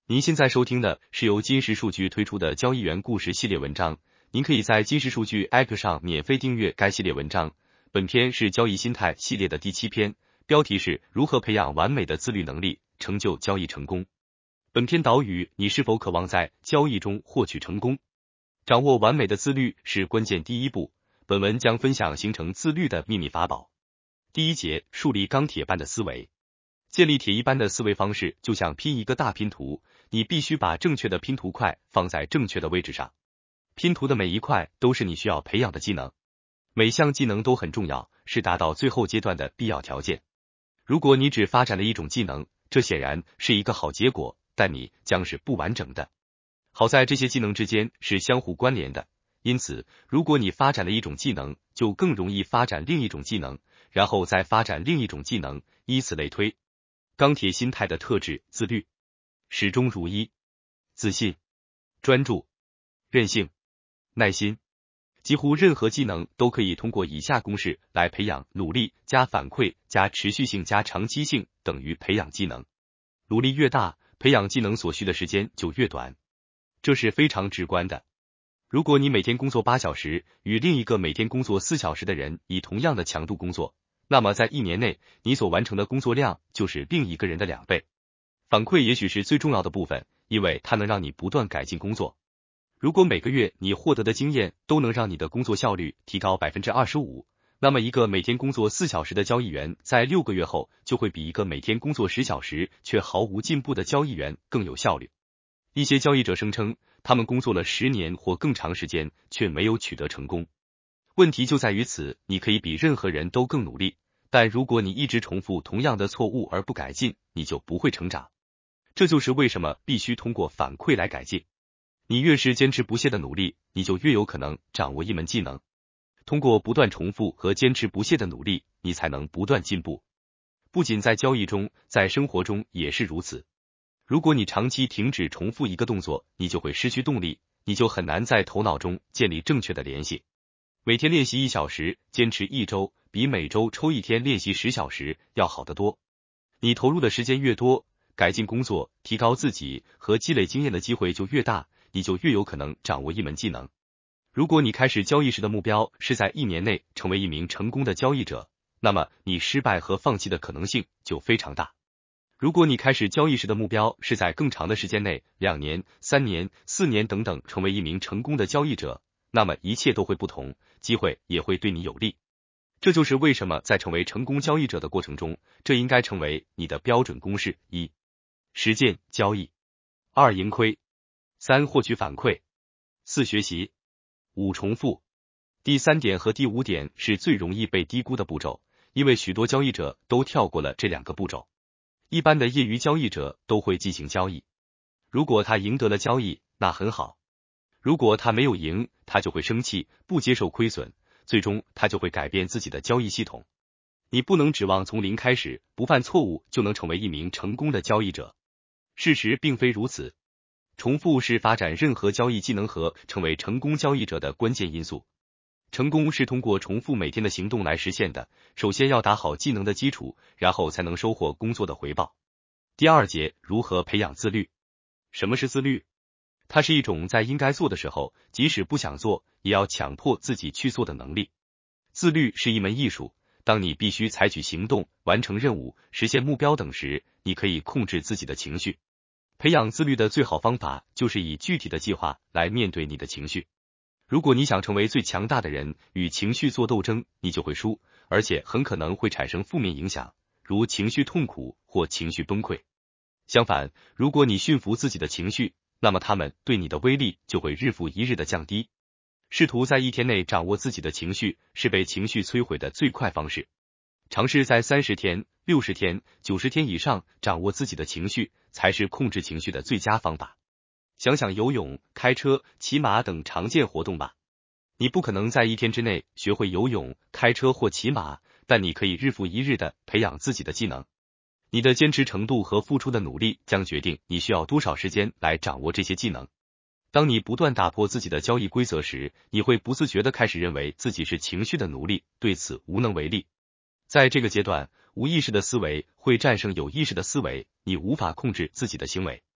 您现在收听的是由金石数据推出的交易员故事系列文章，您可以在金石数据 App 上免费订阅该系列文章。本篇是交易心态系列的第7篇，标题是如何培养完美的自律能力，成就交易成功。本篇导语：你是否渴望在交易中获取成功？掌握完美的自律是关键第一步。本文将分享形成自律的秘密法宝。第一节，树立钢铁般的思维。建立铁一般的思维方式，就像拼一个大拼图，你必须把正确的拼图块放在正确的位置上。拼图的每一块都是你需要培养的技能，每项技能都很重要，是达到最后阶段的必要条件。如果你只发展了一种技能，这显然是一个好结果，但你将是不完整的。好在这些技能之间是相互关联的，因此如果你发展了一种技能，就更容易发展另一种技能，然后再发展另一种技能，以此类推。钢铁心态的特质：自律、始终如一、自信、专注、韧性、耐心。几乎任何技能都可以通过以下公式来培养：努力加反馈加持续性加长期性等于培养技能。努力越大，培养技能所需的时间就越短，这是非常直观的。如果你每天工作8小时，与另一个每天工作4小时的人以同样的强度工作，那么在1年内，你所完成的工作量就是另一个人的2倍。反馈也许是最重要的部分，因为它能让你不断改进工作。如果每个月你获得的经验都能让你的工作效率提高 25%， 那么一个每天工作4小时的交易员在6个月后就会比一个每天工作10小时却毫无进步的交易员更有效率。一些交易者声称，他们工作了10年或更长时间，却没有取得成功。问题就在于此，你可以比任何人都更努力，但如果你一直重复同样的错误而不改进，你就不会成长。这就是为什么必须通过反馈来改进。你越是坚持不懈的努力，你就越有可能掌握一门技能。通过不断重复和坚持不懈的努力，你才能不断进步。不仅在交易中，在生活中也是如此。如果你长期停止重复一个动作，你就会失去动力，你就很难在头脑中建立正确的联系。每天练习1小时，坚持1周，比每周抽1天练习10小时要好得多。你投入的时间越多，改进工作、提高自己和积累经验的机会就越大，你就越有可能掌握一门技能。如果你开始交易时的目标是在1年内成为一名成功的交易者，那么你失败和放弃的可能性就非常大。如果你开始交易时的目标是在更长的时间内，2年、3年、4年等等成为一名成功的交易者，那么一切都会不同，机会也会对你有利。这就是为什么在成为成功交易者的过程中，这应该成为你的标准公式：1. 实践交易， 2. 盈亏， 3. 获取反馈， 4. 学习， 5. 重复。第3点和第5点是最容易被低估的步骤，因为许多交易者都跳过了这2个步骤。一般的业余交易者都会进行交易，如果他赢得了交易，那很好。如果他没有赢，他就会生气，不接受亏损，最终他就会改变自己的交易系统。你不能指望从零开始，不犯错误就能成为一名成功的交易者。事实并非如此。重复是发展任何交易技能和成为成功交易者的关键因素。成功是通过重复每天的行动来实现的，首先要打好技能的基础，然后才能收获工作的回报。第2节，如何培养自律。什么是自律？它是一种在应该做的时候，即使不想做，也要强迫自己去做的能力。自律是一门艺术，当你必须采取行动、完成任务、实现目标等时，你可以控制自己的情绪。培养自律的最好方法就是以具体的计划来面对你的情绪。如果你想成为最强大的人，与情绪做斗争，你就会输，而且很可能会产生负面影响，如情绪痛苦或情绪崩溃。相反，如果你驯服自己的情绪，那么他们对你的威力就会日复一日的降低。试图在1天内掌握自己的情绪，是被情绪摧毁的最快方式。尝试在30天、60天、90天以上掌握自己的情绪，才是控制情绪的最佳方法。想想游泳、开车、骑马等常见活动吧。你不可能在1天之内学会游泳、开车或骑马，但你可以日复一日的培养自己的技能。你的坚持程度和付出的努力将决定你需要多少时间来掌握这些技能。当你不断打破自己的交易规则时，你会不自觉地开始认为自己是情绪的奴隶，对此无能为力。在这个阶段，无意识的思维会战胜有意识的思维，你无法控制自己的行为。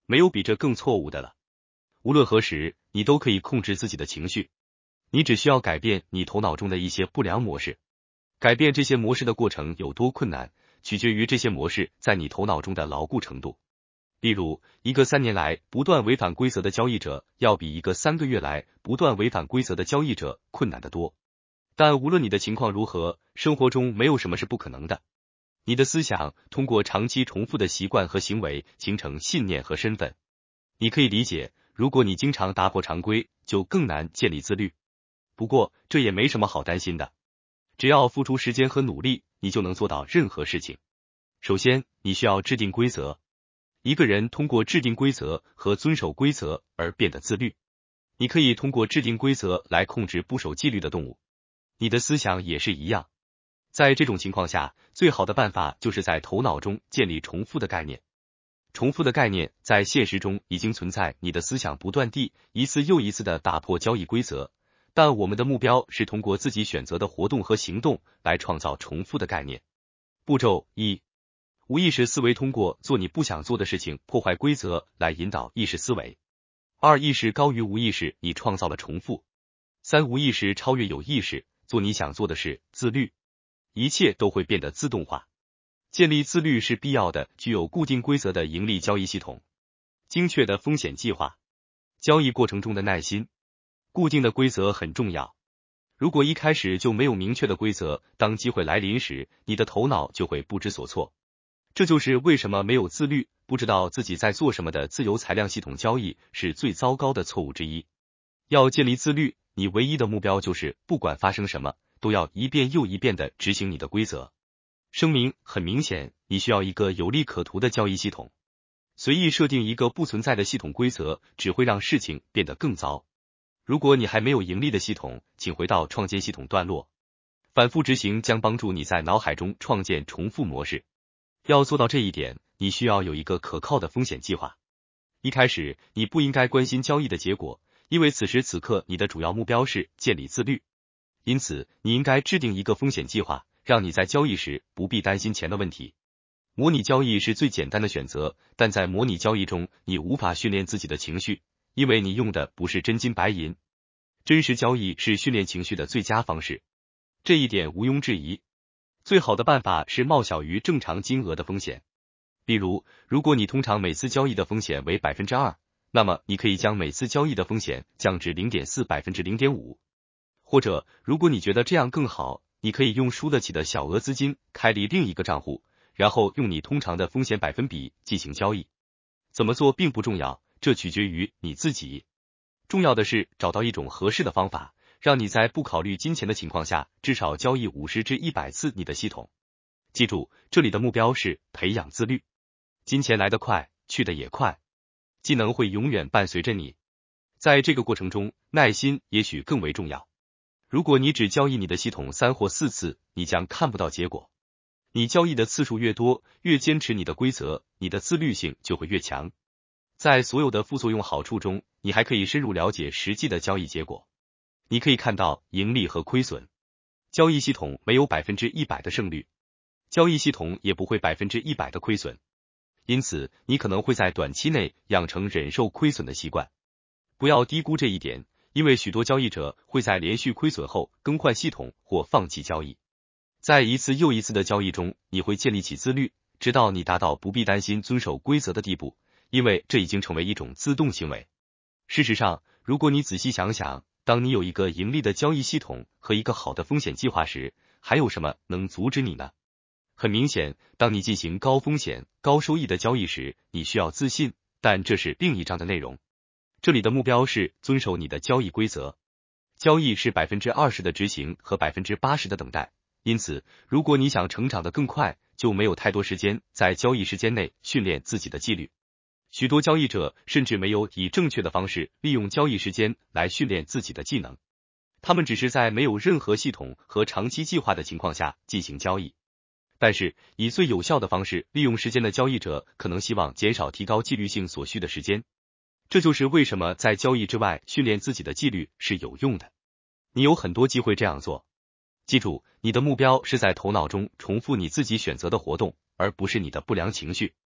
没有比这更错误的了。无论何时，你都可以控制自己的情绪，你只需要改变你头脑中的一些不良模式。改变这些模式的过程有多困难，取决于这些模式在你头脑中的牢固程度。例如，一个3年来不断违反规则的交易者，要比一个3个月来不断违反规则的交易者困难得多。但无论你的情况如何，生活中没有什么是不可能的。你的思想通过长期重复的习惯和行为形成信念和身份。你可以理解，如果你经常打破常规，就更难建立自律。不过，这也没什么好担心的。只要付出时间和努力，你就能做到任何事情。首先，你需要制定规则。一个人通过制定规则和遵守规则而变得自律。你可以通过制定规则来控制不守纪律的动物。你的思想也是一样。在这种情况下，最好的办法就是在头脑中建立重复的概念。重复的概念在现实中已经存在，你的思想不断地一次又一次地打破交易规则。但我们的目标是通过自己选择的活动和行动来创造重复的概念。步骤1：无意识思维通过做你不想做的事情破坏规则来引导意识思维。2、意识高于无意识，你创造了重复。3、无意识超越有意识，做你想做的事，自律。一切都会变得自动化。建立自律是必要的，具有固定规则的盈利交易系统。精确的风险计划。交易过程中的耐心。固定的规则很重要。如果一开始就没有明确的规则，当机会来临时，你的头脑就会不知所措。这就是为什么没有自律，不知道自己在做什么的自由裁量系统交易是最糟糕的错误之一。要建立自律，你唯一的目标就是不管发生什么，都要一遍又一遍地执行你的规则。声明：很明显，你需要一个有利可图的交易系统。随意设定一个不存在的系统规则，只会让事情变得更糟。如果你还没有盈利的系统，请回到创建系统段落。反复执行将帮助你在脑海中创建重复模式。要做到这一点，你需要有一个可靠的风险计划。一开始，你不应该关心交易的结果，因为此时此刻你的主要目标是建立自律。因此，你应该制定一个风险计划，让你在交易时不必担心钱的问题。模拟交易是最简单的选择，但在模拟交易中，你无法训练自己的情绪，因为你用的不是真金白银。真实交易是训练情绪的最佳方式，这一点毋庸置疑。最好的办法是冒小于正常金额的风险。例如，如果你通常每次交易的风险为 2%， 那么你可以将每次交易的风险降至 0.4%、0.5%。或者，如果你觉得这样更好，你可以用输得起的小额资金开立另一个账户，然后用你通常的风险百分比进行交易。怎么做并不重要，这取决于你自己。重要的是找到一种合适的方法，让你在不考虑金钱的情况下，至少交易50至100次你的系统。记住，这里的目标是培养自律。金钱来得快，去得也快。技能会永远伴随着你。在这个过程中，耐心也许更为重要。如果你只交易你的系统3或4次，你将看不到结果。你交易的次数越多，越坚持你的规则，你的自律性就会越强。在所有的副作用好处中，你还可以深入了解实际的交易结果。你可以看到盈利和亏损。交易系统没有100%的胜率，交易系统也不会100%的亏损。因此，你可能会在短期内养成忍受亏损的习惯。不要低估这一点，因为许多交易者会在连续亏损后更换系统或放弃交易。在一次又一次的交易中，你会建立起自律，直到你达到不必担心遵守规则的地步，因为这已经成为一种自动行为。事实上，如果你仔细想想，当你有一个盈利的交易系统和一个好的风险计划时，还有什么能阻止你呢？很明显，当你进行高风险、高收益的交易时，你需要自信，但这是另一章的内容。这里的目标是遵守你的交易规则。交易是 20% 的执行和 80% 的等待，因此，如果你想成长得更快，就没有太多时间在交易时间内训练自己的纪律。许多交易者甚至没有以正确的方式利用交易时间来训练自己的技能，他们只是在没有任何系统和长期计划的情况下进行交易。但是，以最有效的方式利用时间的交易者可能希望减少提高纪律性所需的时间。这就是为什么在交易之外训练自己的纪律是有用的。你有很多机会这样做。记住，你的目标是在头脑中重复你自己选择的活动，而不是你的不良情绪。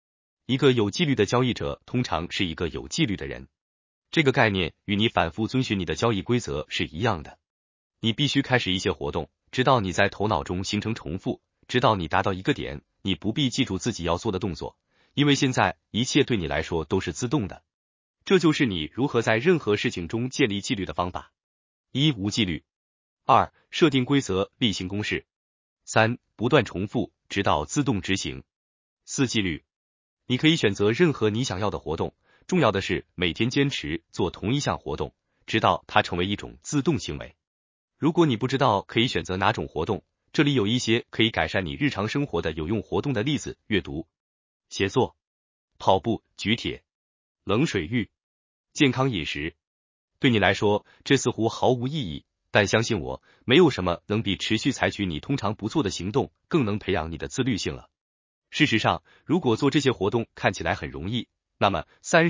一个有纪律的交易者通常是一个有纪律的人。这个概念与你反复遵循你的交易规则是一样的。你必须开始一些活动，直到你在头脑中形成重复，直到你达到一个点，你不必记住自己要做的动作，因为现在一切对你来说都是自动的。这就是你如何在任何事情中建立纪律的方法。一、无纪律。二、设定规则，例行公事。三、不断重复，直到自动执行。四、纪律。你可以选择任何你想要的活动，重要的是每天坚持做同一项活动，直到它成为一种自动行为。如果你不知道可以选择哪种活动，这里有一些可以改善你日常生活的有用活动的例子：阅读、写作、跑步、举铁、冷水浴、健康饮食。对你来说，这似乎毫无意义，但相信我，没有什么能比持续采取你通常不做的行动更能培养你的自律性了。事实上，如果做这些活动看起来很容易，那么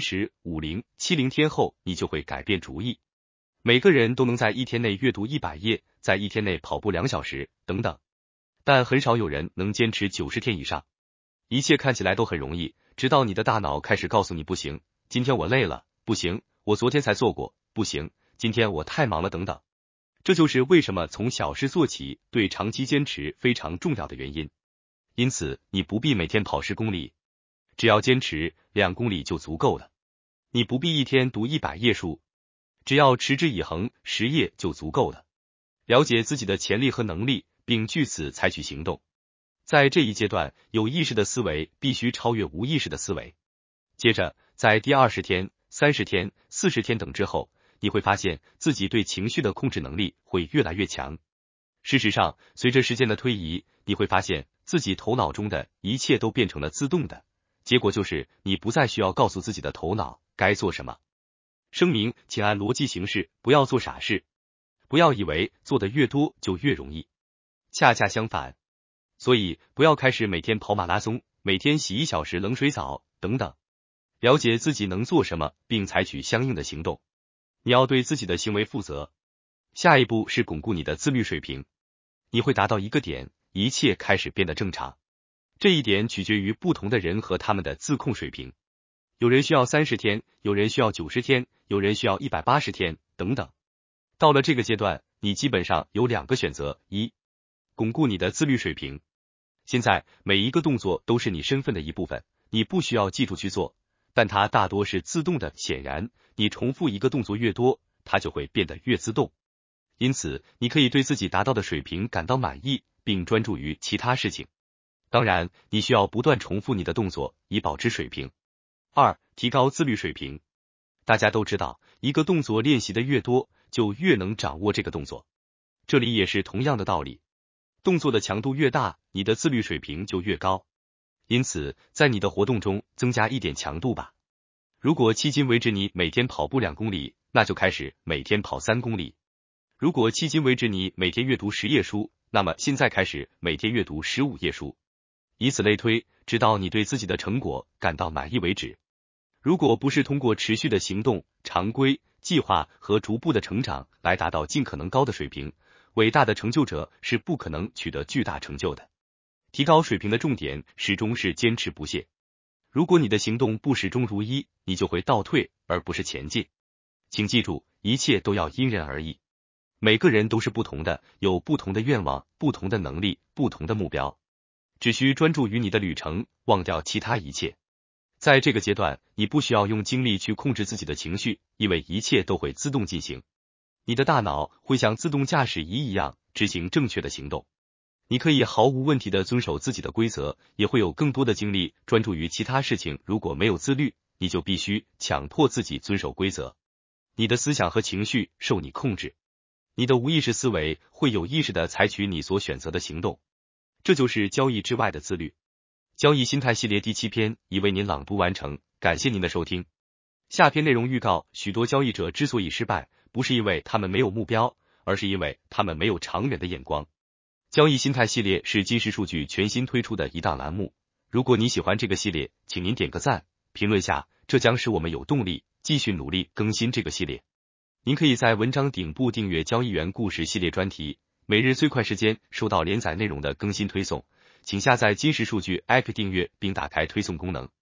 30、50、70天后，你就会改变主意。每个人都能在一天内阅读100页，在一天内跑步2小时，等等。但很少有人能坚持90天以上。一切看起来都很容易，直到你的大脑开始告诉你不行，今天我累了，不行，我昨天才做过，不行，今天我太忙了，等等。这就是为什么从小事做起对长期坚持非常重要的原因。因此，你不必每天跑10公里，只要坚持2公里就足够了。你不必一天读100页书，只要持之以恒10页就足够了。了解自己的潜力和能力，并据此采取行动。在这一阶段，有意识的思维必须超越无意识的思维。接着，在第20天、30天、40天等之后，你会发现自己对情绪的控制能力会越来越强。事实上，随着时间的推移，你会发现自己头脑中的一切都变成了自动的，结果就是你不再需要告诉自己的头脑该做什么。声明，请按逻辑行事，不要做傻事。不要以为做的越多就越容易，恰恰相反。所以，不要开始每天跑马拉松，每天洗1小时冷水澡，等等。了解自己能做什么，并采取相应的行动。你要对自己的行为负责。下一步是巩固你的自律水平。你会达到一个点，一切开始变得正常。这一点取决于不同的人和他们的自控水平。有人需要30天，有人需要90天，有人需要180天，等等。到了这个阶段，你基本上有2个选择：一、巩固你的自律水平。现在每一个动作都是你身份的一部分，你不需要记住去做，但它大多是自动的。显然，你重复一个动作越多，它就会变得越自动。因此，你可以对自己达到的水平感到满意，并专注于其他事情。当然，你需要不断重复你的动作，以保持水平。2、提高自律水平。大家都知道，一个动作练习的越多，就越能掌握这个动作。这里也是同样的道理。动作的强度越大，你的自律水平就越高。因此，在你的活动中增加一点强度吧。如果迄今为止你每天跑步2公里，那就开始每天跑3公里。如果迄今为止你每天阅读10页书，那么现在开始每天阅读15页书。以此类推，直到你对自己的成果感到满意为止。如果不是通过持续的行动、常规、计划和逐步的成长来达到尽可能高的水平，伟大的成就者是不可能取得巨大成就的。提高水平的重点始终是坚持不懈。如果你的行动不始终如一，你就会倒退而不是前进。请记住，一切都要因人而异。每个人都是不同的，有不同的愿望、不同的能力、不同的目标。只需专注于你的旅程，忘掉其他一切。在这个阶段，你不需要用精力去控制自己的情绪，因为一切都会自动进行。你的大脑会像自动驾驶仪一样执行正确的行动。你可以毫无问题地遵守自己的规则，也会有更多的精力专注于其他事情。如果没有自律，你就必须强迫自己遵守规则。你的思想和情绪受你控制。你的无意识思维会有意识地采取你所选择的行动。这就是交易之外的自律。交易心态系列第7篇已为您朗读完成，感谢您的收听。下篇内容预告：许多交易者之所以失败，不是因为他们没有目标，而是因为他们没有长远的眼光。交易心态系列是金石数据全新推出的一档栏目。如果你喜欢这个系列，请您点个赞，评论下，这将使我们有动力继续努力更新这个系列。您可以在文章顶部订阅交易员故事系列专题，每日最快时间收到连载内容的更新推送。请下载金石数据 App 订阅并打开推送功能。